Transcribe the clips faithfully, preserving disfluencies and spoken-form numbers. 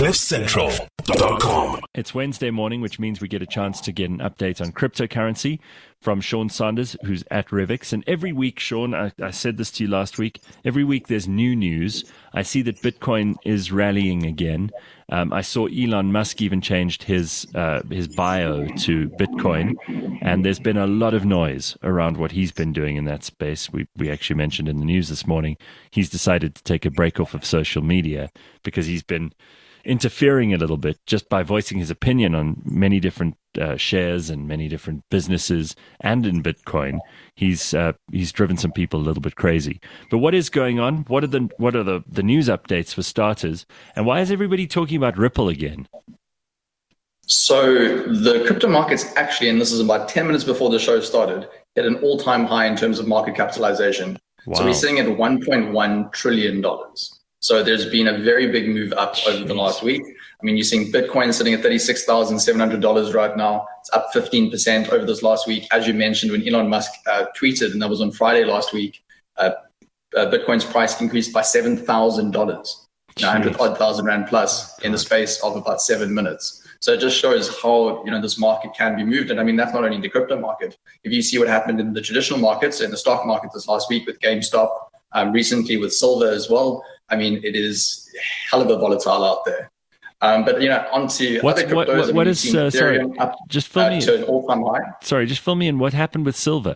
cliff central dot com. It's Wednesday morning, which means we get a chance to get an update on cryptocurrency from Sean Sanders, who's at Revix. And every week, Sean, I, I said this to you last week, every week there's new news. I see that Bitcoin is rallying again. Um, I saw Elon Musk even changed his uh, his bio to Bitcoin, and there's been a lot of noise around what he's been doing in that space. We we actually mentioned in the news this morning, he's decided to take a break off of social media because he's been interfering a little bit just by voicing his opinion on many different uh, shares and many different businesses, and in Bitcoin, he's uh, he's driven some people a little bit crazy. But what is going on? What are the what are the, the news updates for starters? And why is everybody talking about Ripple again? So the crypto markets actually, and this is about ten minutes before the show started, hit an all-time high in terms of market capitalization. Wow. So we're sitting at one point one trillion dollars. So there's been a very big move up over the last week. I mean, you're seeing Bitcoin sitting at thirty-six thousand seven hundred dollars right now. It's up fifteen percent over this last week. As you mentioned, when Elon Musk uh, tweeted, and that was on Friday last week, uh, uh, Bitcoin's price increased by seven thousand dollars, one hundred odd thousand rand plus in the space of about seven minutes. So it just shows how, you know, this market can be moved. And I mean, that's not only the crypto market. If you see what happened in the traditional markets, in the stock market this last week with GameStop, um, recently with silver as well, I mean, it is hell of a volatile out there. Um, but, you know, on to What's, other cryptos. what, what, what is, uh, sorry, up, just fill uh, me to an all-time high. Sorry, just fill me in. What happened with silver?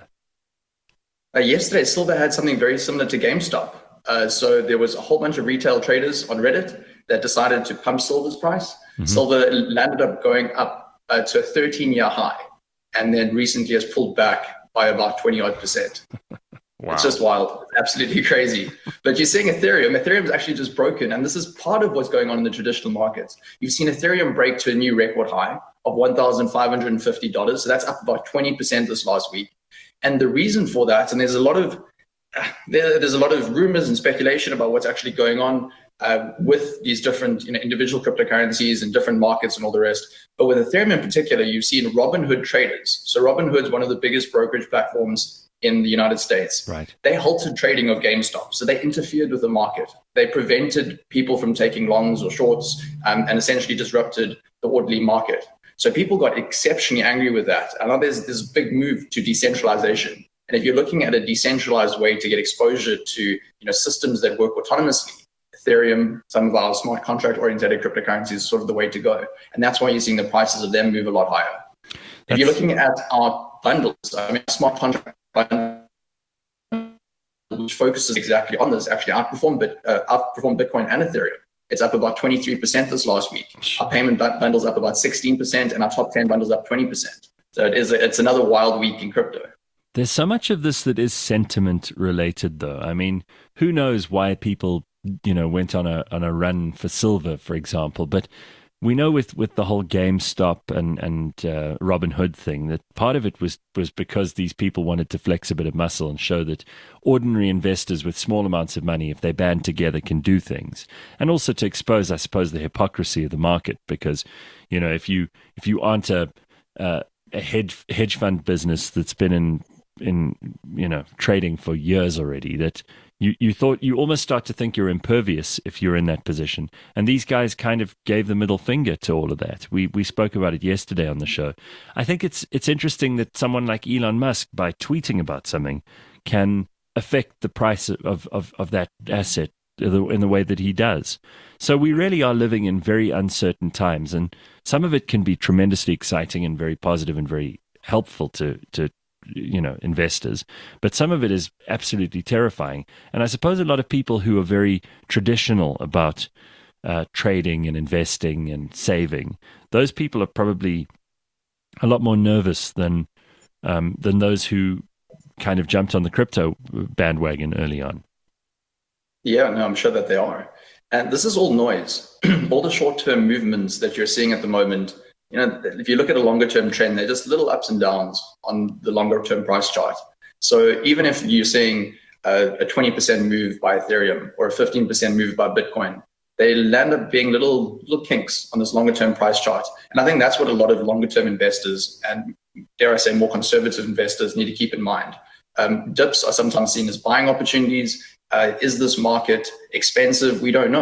Uh, yesterday, silver had something very similar to GameStop. Uh, so there was a whole bunch of retail traders on Reddit that decided to pump silver's price. Mm-hmm. Silver landed up going up uh, to a thirteen-year high, and then recently has pulled back by about twenty odd percent. Wow. It's just wild. It's absolutely crazy. But you're seeing Ethereum. Ethereum is actually just broken. And this is part of what's going on in the traditional markets. You've seen Ethereum break to a new record high of one thousand five hundred fifty dollars. So that's up about twenty percent this last week. And the reason for that, and there's a lot of there, there's a lot of rumors and speculation about what's actually going on uh, with these different, you know, individual cryptocurrencies and different markets and all the rest. But with Ethereum in particular, you've seen Robinhood traders. So Robinhood's one of the biggest brokerage platforms in the United States. Right. They halted trading of GameStop. So they interfered with the market. They prevented people from taking longs or shorts um, and essentially disrupted the orderly market. So people got exceptionally angry with that. And now there's this big move to decentralization. And if you're looking at a decentralized way to get exposure to, you know, systems that work autonomously, Ethereum, some of our smart contract oriented cryptocurrencies is sort of the way to go. And that's why you're seeing the prices of them move a lot higher. That's... If you're looking at our bundles, I mean, smart contract bundle, which focuses exactly on this, actually outperformed, Bit, uh, outperformed Bitcoin and Ethereum. It's up about twenty-three percent this last week. Our payment bundle's up about sixteen percent, and our top ten bundles up twenty percent. So it is, it's another wild week in crypto. There's so much of this that is sentiment related, though. I mean, who knows why people, you know, went on a on a run for silver, for example. But we know with, with the whole GameStop and and uh, Robinhood thing that part of it was was because these people wanted to flex a bit of muscle and show that ordinary investors with small amounts of money, if they band together, can do things, and also to expose, I suppose, the hypocrisy of the market. Because, you know, if you if you aren't a uh, a hedge hedge fund business that's been in in you know trading for years already, that you you thought you almost start to think you're impervious if you're in that position. And these guys kind of gave the middle finger to all of that. We we spoke about it yesterday on the show. I think it's it's interesting that someone like Elon Musk, by tweeting about something, can affect the price of of, of that asset in the way that he does. So we really are living in very uncertain times, and some of it can be tremendously exciting and very positive and very helpful to to you know, investors, but some of it is absolutely terrifying. And I suppose a lot of people who are very traditional about uh, trading and investing and saving, those people are probably a lot more nervous than um, than those who kind of jumped on the crypto bandwagon early on. Yeah, no, I'm sure that they are. And this is all noise. All the short-term movements that you're seeing at the moment, you know, if you look at a longer term trend, they're just little ups and downs on the longer term price chart. So even if you're seeing a, a twenty percent move by Ethereum or a fifteen percent move by Bitcoin, they land up being little little kinks on this longer term price chart. And I think that's what a lot of longer term investors and, dare I say, more conservative investors need to keep in mind. Um, dips are sometimes seen as buying opportunities. Uh, is this market expensive? We don't know.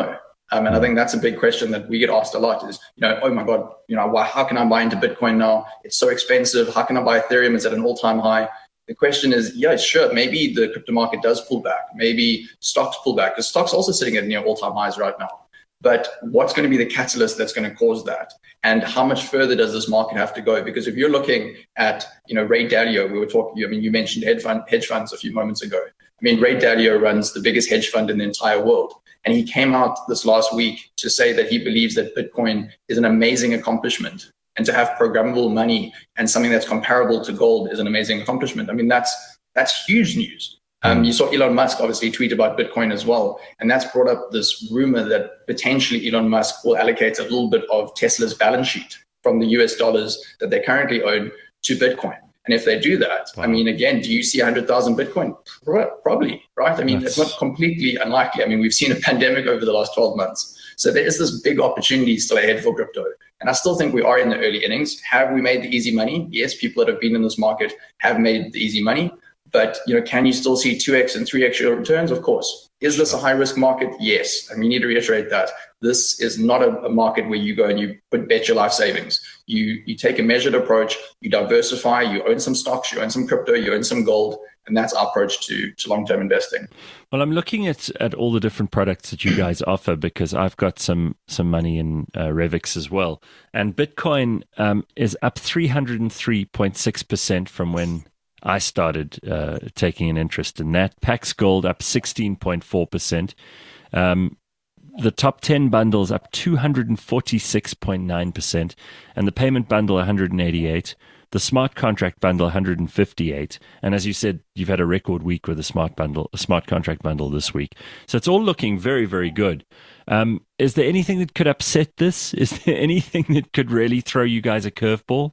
Um, and I think that's a big question that we get asked a lot is, you know, oh my God, you know, why, how can I buy into Bitcoin now? It's so expensive. How can I buy Ethereum? It's at an all-time high. The question is, yeah, sure, maybe the crypto market does pull back. Maybe stocks pull back, because stocks also sitting at near all-time highs right now. But what's going to be the catalyst that's going to cause that? And how much further does this market have to go? Because if you're looking at, you know, Ray Dalio, we were talking, I mean, you mentioned hedge, fund, hedge funds a few moments ago. I mean, Ray Dalio runs the biggest hedge fund in the entire world. And he came out this last week to say that he believes that Bitcoin is an amazing accomplishment. And to have programmable money and something that's comparable to gold is an amazing accomplishment. I mean, that's that's huge news. Um, you saw Elon Musk obviously tweet about Bitcoin as well. And that's brought up this rumor that potentially Elon Musk will allocate a little bit of Tesla's balance sheet from the U S dollars that they currently own to Bitcoin. And if they do that, wow. I mean, again, do you see one hundred thousand Bitcoin? Probably, right? I mean, that's... it's not completely unlikely. I mean, we've seen a pandemic over the last twelve months. So there is this big opportunity still ahead for crypto. And I still think we are in the early innings. Have we made the easy money? Yes, people that have been in this market have made the easy money. But, you know, can you still see two X and three X returns? Of course. Is this a high-risk market? Yes. And we need to reiterate that. This is not a, a market where you go and you put bet your life savings. You you take a measured approach, you diversify, you own some stocks, you own some crypto, you own some gold, and that's our approach to, to long-term investing. Well, I'm looking at, at all the different products that you guys offer because I've got some some money in uh, Revix as well. And Bitcoin um, is up three hundred three point six percent from when I started uh, taking an interest in that. Pax Gold up sixteen point four percent. Um, the top ten bundles up two hundred forty-six point nine percent. And the payment bundle one hundred eighty-eight. The smart contract bundle one hundred fifty-eight. And as you said, you've had a record week with a smart bundle, a smart contract bundle this week. So it's all looking very, very good. Um, is there anything that could upset this? Is there anything that could really throw you guys a curveball?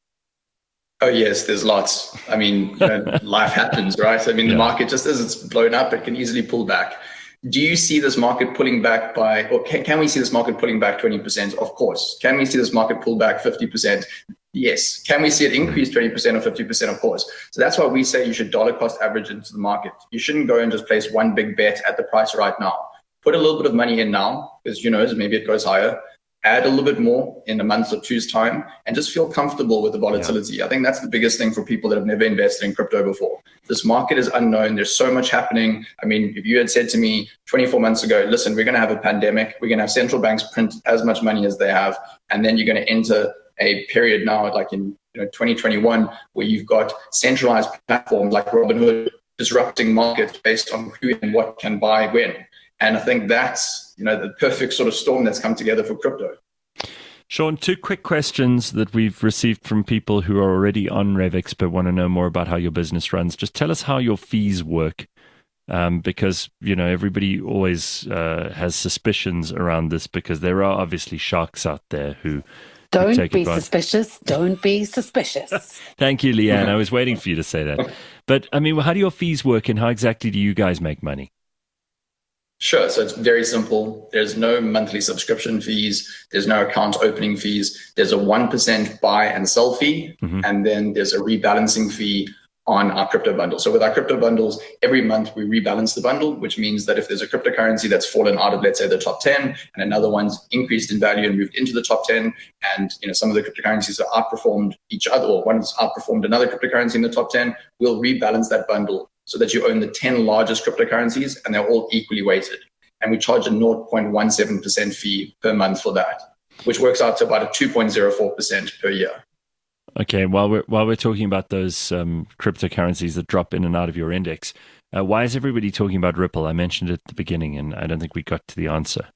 Oh, yes, there's lots. I mean, you know, life happens, right? I mean, yeah. The market, just as it's blown up, it can easily pull back. Do you see this market pulling back by, or can, can we see this market pulling back twenty percent? Of course. Can we see this market pull back fifty percent? Yes. Can we see it increase twenty percent or fifty percent? Of course. So that's why we say you should dollar cost average into the market. You shouldn't go and just place one big bet at the price right now. Put a little bit of money in now, because, you know, maybe it goes higher. Add a little bit more in a month or two's time and just feel comfortable with the volatility. Yeah. I think that's the biggest thing for people that have never invested in crypto before. This market is unknown. There's so much happening. I mean, if you had said to me twenty-four months ago, listen, we're going to have a pandemic. We're going to have central banks print as much money as they have. And then you're going to enter a period now, like in you know, twenty twenty-one, where you've got centralized platforms like Robinhood disrupting markets based on who and what can buy when. And I think that's, you know, the perfect sort of storm that's come together for crypto. Sean, two quick questions that we've received from people who are already on Revix but want to know more about how your business runs. Just tell us how your fees work, um, because, you know, everybody always uh, has suspicions around this because there are obviously sharks out there who Don't take be advantage. suspicious. Don't be suspicious. Thank you, Leanne. I was waiting for you to say that. But, I mean, how do your fees work and how exactly do you guys make money? Sure. So it's very simple. There's no monthly subscription fees. There's no account opening fees. There's a one percent buy and sell fee. Mm-hmm. And then there's a rebalancing fee on our crypto bundle. So with our crypto bundles, every month we rebalance the bundle, which means that if there's a cryptocurrency that's fallen out of, let's say, the top ten, and another one's increased in value and moved into the top ten, and you know some of the cryptocurrencies have outperformed each other, or one's outperformed another cryptocurrency in the top ten, we'll rebalance that bundle so that you own the ten largest cryptocurrencies and they're all equally weighted. And we charge a zero point one seven percent fee per month for that, which works out to about a two point zero four percent per year. Okay, while we're, while we're talking about those um, cryptocurrencies that drop in and out of your index, uh, why is everybody talking about Ripple? I mentioned it at the beginning and I don't think we got to the answer.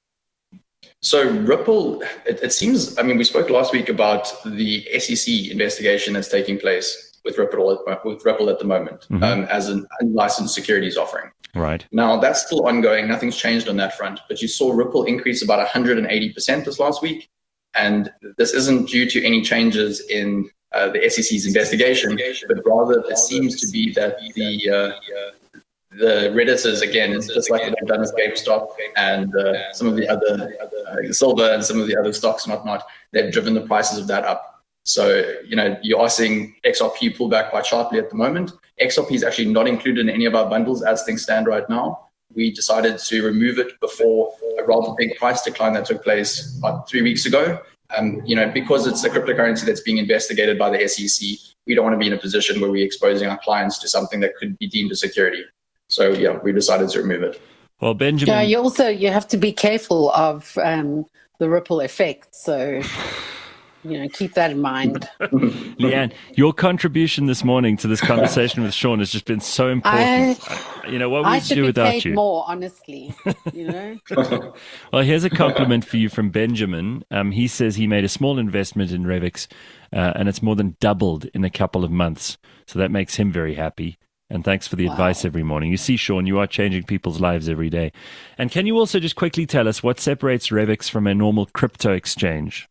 So Ripple, it, it seems, I mean, we spoke last week about the S E C investigation that's taking place with Ripple, with Ripple at the moment, mm-hmm. um, as an unlicensed securities offering. Right. Now, that's still ongoing. Nothing's changed on that front. But you saw Ripple increase about one hundred eighty percent this last week. And this isn't due to any changes in uh, the S E C's investigation, but rather it seems to be that the uh, the Redditors, again, it's just like they've done with GameStop and uh, some of the other uh, silver and some of the other stocks and whatnot, they've driven the prices of that up. So, you know, you are seeing X R P pull back quite sharply at the moment. X R P is actually not included in any of our bundles as things stand right now. we decided to remove it before a rather big price decline that took place about three weeks ago. Um, you know, because it's a cryptocurrency that's being investigated by the S E C, we don't want to be in a position where we're exposing our clients to something that could be deemed a security. So yeah, we decided to remove it. Well, Benjamin, Yeah, you also you have to be careful of um, the ripple effect. So, you know, keep that in mind. Leanne, your contribution this morning to this conversation with Sean has just been so important. I, you know, what would I we should do be without paid you? more, honestly. You know. Well, here's a compliment for you from Benjamin. Um, he says he made a small investment in Revix, uh, and it's more than doubled in a couple of months. So that makes him very happy. And thanks for the Wow. advice every morning. You see, Sean, you are changing people's lives every day. And can you also just quickly tell us what separates Revix from a normal crypto exchange?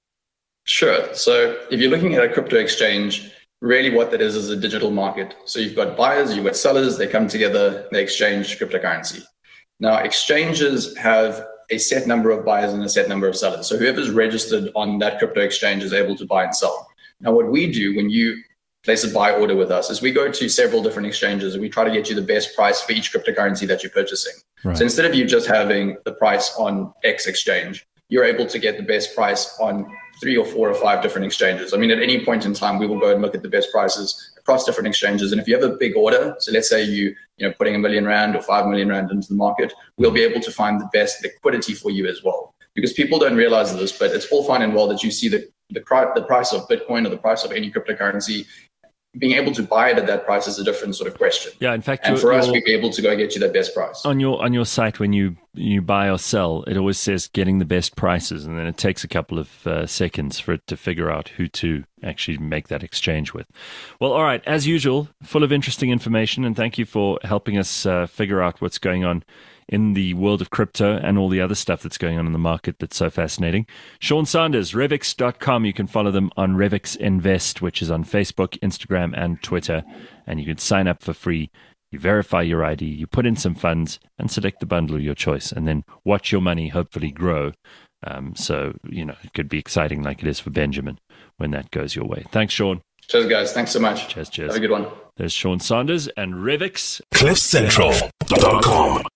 Sure. So if you're looking at a crypto exchange, really what that is is a digital market. So you've got buyers, you've got sellers, they come together, they exchange cryptocurrency. Now, exchanges have a set number of buyers and a set number of sellers. So whoever's registered on that crypto exchange is able to buy and sell. Now, what we do when you place a buy order with us is we go to several different exchanges and we try to get you the best price for each cryptocurrency that you're purchasing. Right. So instead of you just having the price on X exchange, you're able to get the best price on three or four or five different exchanges. I mean, at any point in time, we will go and look at the best prices across different exchanges. And if you have a big order, so let's say you, you know, putting a million rand or five million rand into the market, we'll be able to find the best liquidity for you as well. Because people don't realize this, but it's all fine and well that you see the, the, the price of Bitcoin or the price of any cryptocurrency. Being able to buy it at that price is a different sort of question. Yeah, in fact, and you're- for us, you're- we'd be able to go get you that best price. On your on your site, when you, you buy or sell, it always says getting the best prices, and then it takes a couple of uh, seconds for it to figure out who to actually make that exchange with. Well, all right, as usual, full of interesting information, and thank you for helping us uh, figure out what's going on in the world of crypto and all the other stuff that's going on in the market that's so fascinating. Sean Sanders, Revix dot com. You can follow them on Revix Invest, which is on Facebook, Instagram, and Twitter. And you can sign up for free. You verify your I D, you put in some funds, and select the bundle of your choice. And then watch your money hopefully grow. Um, so, you know, it could be exciting like it is for Benjamin when that goes your way. Thanks, Sean. Cheers, guys. Thanks so much. Cheers, cheers. Have a good one. There's Sean Sanders and Revix. cliff central dot com